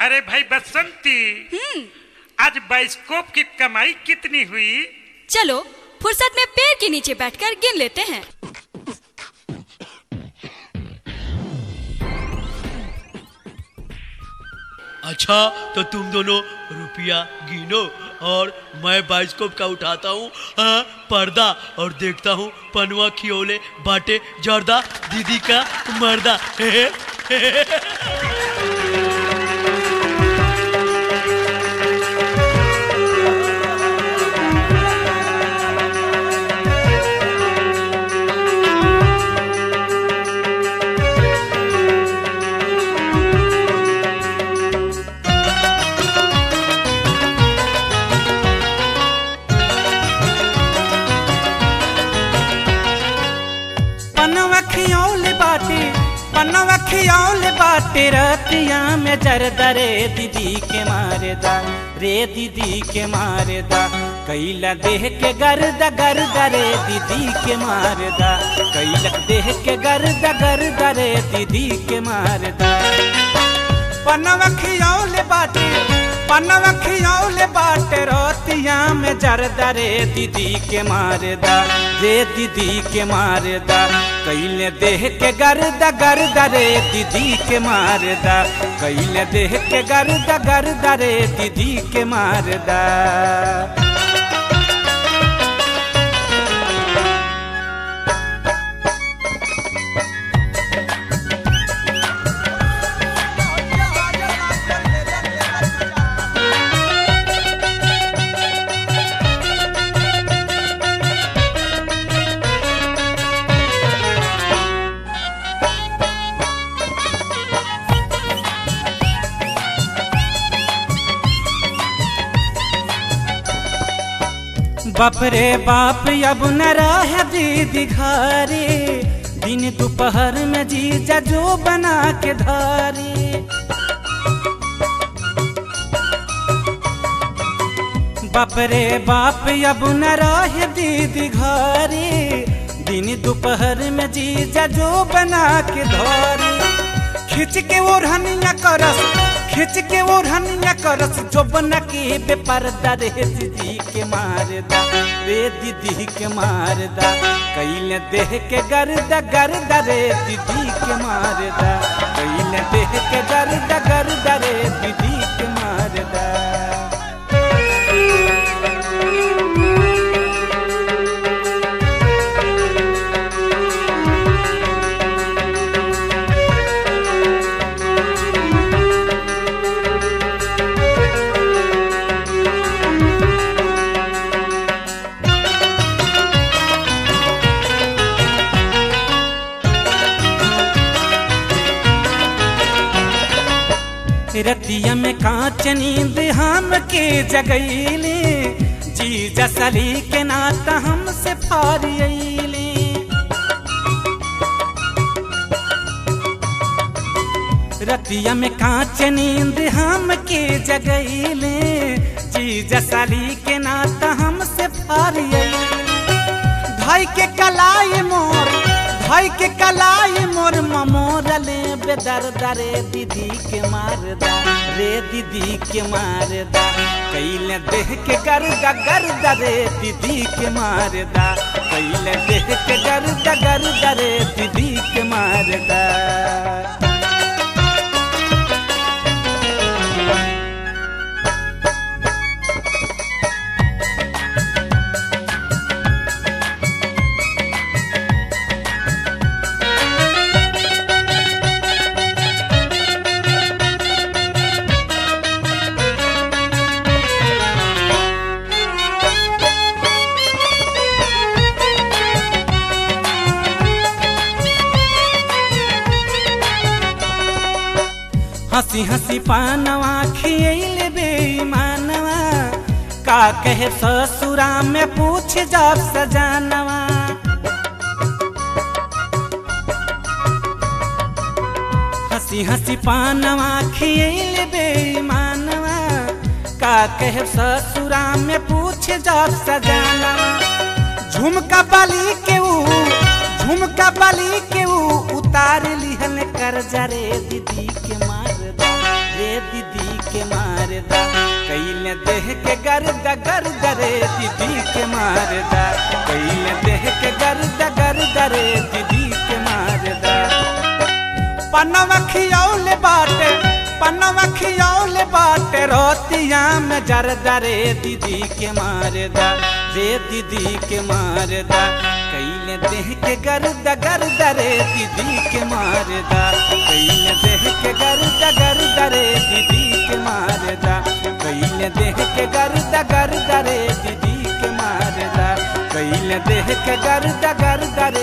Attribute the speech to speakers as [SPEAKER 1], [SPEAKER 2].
[SPEAKER 1] अरे भाई बसंती, आज बाइस्कोप की कमाई कितनी हुई?
[SPEAKER 2] चलो फुर्सत में पेड़ के नीचे बैठकर गिन लेते हैं।
[SPEAKER 3] अच्छा तो तुम दोनों रुपया गिनो और मैं बाइस्कोप का उठाता हूँ पर्दा और देखता हूँ पनवा खियोले बाटे जर्दा दीदी का मर्दा।
[SPEAKER 4] पनवा खियौल बाटे रतिया में जरदा रे दीदी के मारेदा रे दीदी के मारेदा कैला देह के गर्दा गर्दा रे दीदी के मारेदा कैला देह के गर्दा गर्दा रे दीदी के मारेदा। पनवा खियौल बाटे रतिया में जरदा रे दीदी के मारेदा रे दीदी के मारेदा कैले देह के गर्दा गर्दा रे दीदी के मारदा कैले देह के गर्दा गर्दा रे दीदी के मारदा। बाप रे बाप अब न रहे दीदी घरे दिन दोपहर में जीजा जो बना के धारे। बाप रे बाप अब न रहे दीदी घरे दिन दोपहर में जीजा जो बना के धारे। खिंच के ओढ़निया करस जो बना के बेपर्दा रे दीदी के मारदा रे दीदी के मारदा कैले देह के गर्दा गर्दा रे दीदी के मारदा कैले देह के गर्दा गर्दा रे दीदी के मारदा। रतिया में कांच नींद हम के जगैले जीजा सली के नाता हमसे फारियले। रतिया में कांच नींद हम के जगैले जीजा सली के नाता हमसे फारियले। भाई के कलाई मोर ममोरले बेदर्दा रे दीदी के मारदा रे दीदी के मारदा कैले देह के गर्दा गर्दा रे दीदी के मारदा कैले देह के गर्दा गर्दा रे दीदी के मारदा। हंसी हंसी पानवा खियले बेईमानवा का कहे ससुरा में पूछ जब सजानवा। हंसी हंसी पानवा खियले बेईमानवा का कहे ससुरा में पूछ जब सजानवा। झुमका बाली के उतार लिहल कर्जा रे दीदी के मारदा रे दीदी के मारदा कैले देह के गर्द गर्द रे दीदी के मारदा कैले देह के गर्द गर्द रे दीदी के मारदा पनवा खियौले बाटे रोतिया में जरदा रे दीदी के मारदा रे दीदी के मारदा कैले देह के गर्द गर्द रे दीदी के मारदा कैले देह के गर्द गर्द रे दीदी के मारदा कैले देह के गर्द गर्द रे दीदी के मारदा कैले देह के गर्द गर्द रे